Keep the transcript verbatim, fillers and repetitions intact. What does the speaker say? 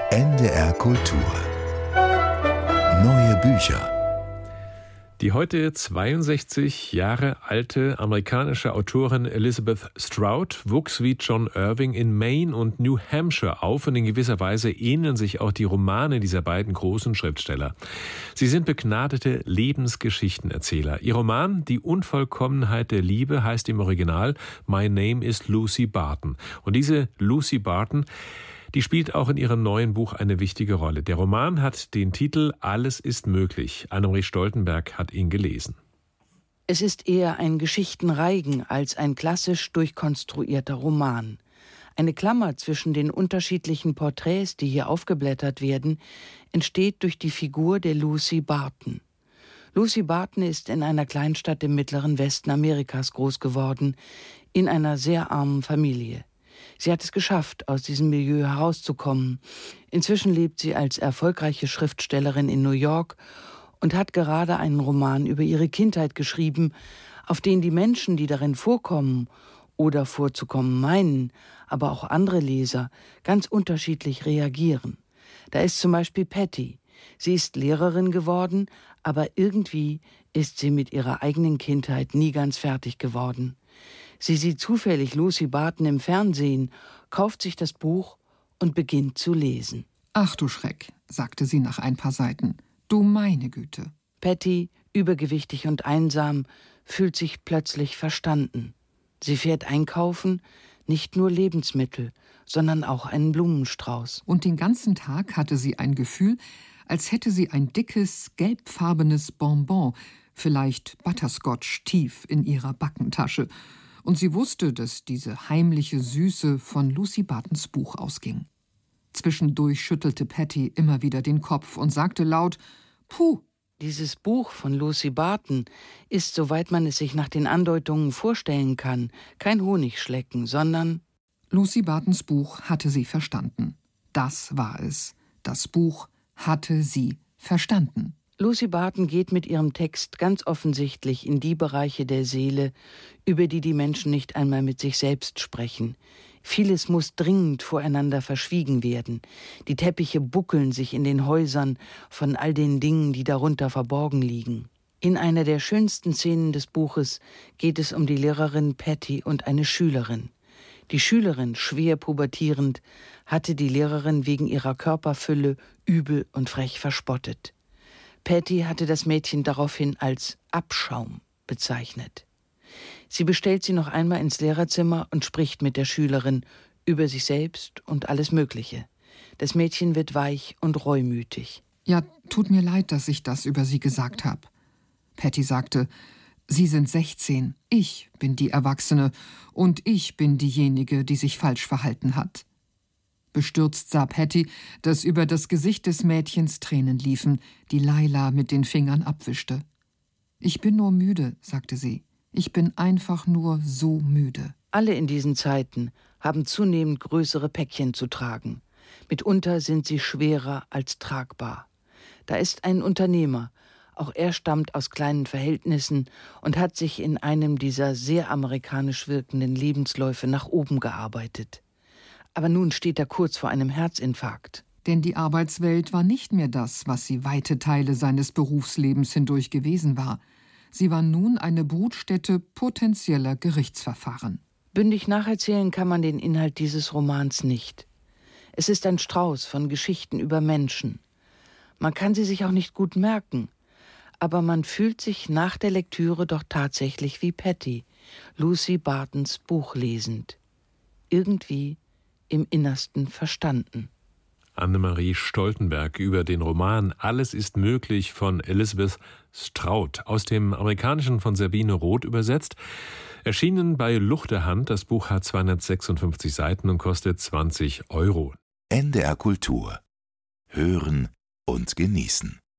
N D R Kultur. Neue Bücher. Die heute zweiundsechzig Jahre alte amerikanische Autorin Elizabeth Strout wuchs wie John Irving in Maine und New Hampshire auf und in gewisser Weise ähneln sich auch die Romane dieser beiden großen Schriftsteller. Sie sind begnadete Lebensgeschichtenerzähler. Ihr Roman Die Unvollkommenheit der Liebe heißt im Original My Name is Lucy Barton. Und diese Lucy Barton, die spielt auch in ihrem neuen Buch eine wichtige Rolle. Der Roman hat den Titel Alles ist möglich. Annemarie Stoltenberg hat ihn gelesen. Es ist eher ein Geschichtenreigen als ein klassisch durchkonstruierter Roman. Eine Klammer zwischen den unterschiedlichen Porträts, die hier aufgeblättert werden, entsteht durch die Figur der Lucy Barton. Lucy Barton ist in einer Kleinstadt im mittleren Westen Amerikas groß geworden, in einer sehr armen Familie. Sie hat es geschafft, aus diesem Milieu herauszukommen. Inzwischen lebt sie als erfolgreiche Schriftstellerin in New York und hat gerade einen Roman über ihre Kindheit geschrieben, auf den die Menschen, die darin vorkommen oder vorzukommen meinen, aber auch andere Leser, ganz unterschiedlich reagieren. Da ist zum Beispiel Patty. Sie ist Lehrerin geworden, aber irgendwie ist sie mit ihrer eigenen Kindheit nie ganz fertig geworden. Sie sieht zufällig Lucy Barton im Fernsehen, kauft sich das Buch und beginnt zu lesen. »Ach du Schreck«, sagte sie nach ein paar Seiten. »Du meine Güte.« Patty, übergewichtig und einsam, fühlt sich plötzlich verstanden. Sie fährt einkaufen, nicht nur Lebensmittel, sondern auch einen Blumenstrauß. Und den ganzen Tag hatte sie ein Gefühl, als hätte sie ein dickes, gelbfarbenes Bonbon, vielleicht Butterscotch, tief in ihrer Backentasche. Und sie wusste, dass diese heimliche Süße von Lucy Bartons Buch ausging. Zwischendurch schüttelte Patty immer wieder den Kopf und sagte laut, »Puh!« Dieses Buch von Lucy Barton ist, soweit man es sich nach den Andeutungen vorstellen kann, kein Honigschlecken, sondern... Lucy Bartons Buch hatte sie verstanden. Das war es. Das Buch hatte sie verstanden. Lucy Barton geht mit ihrem Text ganz offensichtlich in die Bereiche der Seele, über die die Menschen nicht einmal mit sich selbst sprechen. Vieles muss dringend voreinander verschwiegen werden. Die Teppiche buckeln sich in den Häusern von all den Dingen, die darunter verborgen liegen. In einer der schönsten Szenen des Buches geht es um die Lehrerin Patty und eine Schülerin. Die Schülerin, schwer pubertierend, hatte die Lehrerin wegen ihrer Körperfülle übel und frech verspottet. Patty hatte das Mädchen daraufhin als Abschaum bezeichnet. Sie bestellt sie noch einmal ins Lehrerzimmer und spricht mit der Schülerin über sich selbst und alles Mögliche. Das Mädchen wird weich und reumütig. »Ja, tut mir leid, dass ich das über Sie gesagt habe.« Patty sagte, »Sie sind sechzehn, ich bin die Erwachsene und ich bin diejenige, die sich falsch verhalten hat.« Bestürzt sah Patty, dass über das Gesicht des Mädchens Tränen liefen, die Laila mit den Fingern abwischte. »Ich bin nur müde«, sagte sie. »Ich bin einfach nur so müde.« Alle in diesen Zeiten haben zunehmend größere Päckchen zu tragen. Mitunter sind sie schwerer als tragbar. Da ist ein Unternehmer, auch er stammt aus kleinen Verhältnissen und hat sich in einem dieser sehr amerikanisch wirkenden Lebensläufe nach oben gearbeitet. Aber nun steht er kurz vor einem Herzinfarkt. Denn die Arbeitswelt war nicht mehr das, was sie weite Teile seines Berufslebens hindurch gewesen war. Sie war nun eine Brutstätte potenzieller Gerichtsverfahren. Bündig nacherzählen kann man den Inhalt dieses Romans nicht. Es ist ein Strauß von Geschichten über Menschen. Man kann sie sich auch nicht gut merken, aber man fühlt sich nach der Lektüre doch tatsächlich wie Patty, Lucy Bartons Buch lesend. Irgendwie im Innersten verstanden. Annemarie Stoltenberg über den Roman Alles ist möglich von Elizabeth Strout, aus dem Amerikanischen von Sabine Roth übersetzt. Erschienen bei Luchterhand, das Buch hat zweihundertsechsundfünfzig Seiten und kostet zwanzig Euro. N D R Kultur. Hören und genießen.